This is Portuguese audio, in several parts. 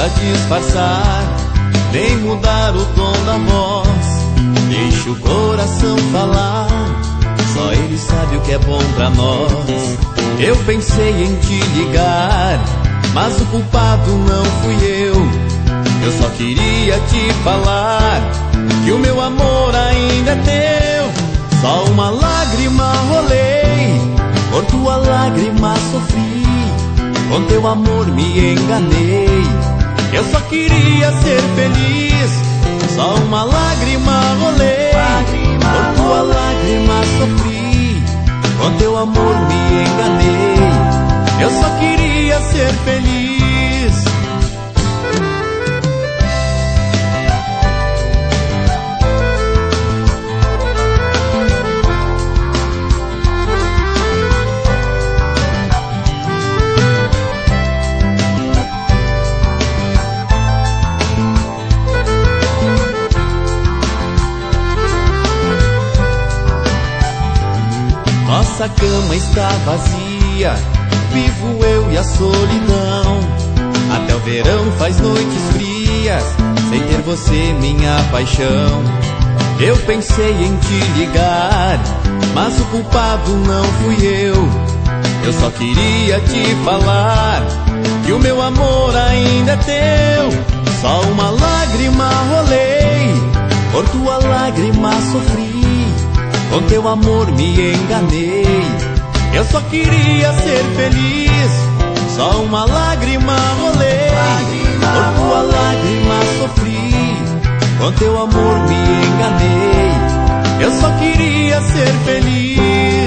pra disfarçar, nem mudar o tom da voz. Deixa o coração falar, só ele sabe o que é bom pra nós. Eu pensei em te ligar, mas o culpado não fui eu. Eu só queria te falar que o meu amor ainda é teu. Só uma lágrima rolei, por tua lágrima sofri, com teu amor me enganei. Eu só queria ser feliz. Só uma lágrima rolei, por tua lágrima sofri, com teu amor me enganei. Eu só queria ser feliz. Nossa cama está vazia, vivo eu e a solidão. Até o verão faz noites frias, sem ter você minha paixão. Eu pensei em te ligar, mas o culpado não fui eu. Eu só queria te falar que o meu amor ainda é teu. Só uma lágrima rolei, por tua lágrima sofri, com teu amor me enganei. Eu só queria ser feliz. Só uma lágrima rolei, por tua lágrima sofri, com teu amor me enganei. Eu só queria ser feliz.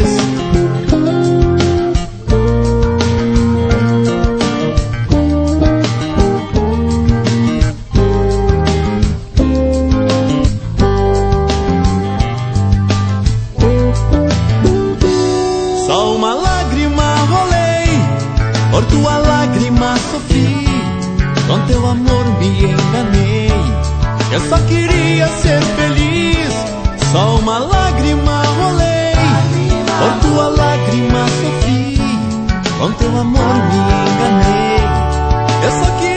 Só uma lágrima rolei, por tua lágrima sofri, com teu amor me enganei. Eu só queria ser feliz. Só uma lágrima rolei, por tua lágrima sofri, com teu amor me enganei. Eu só queria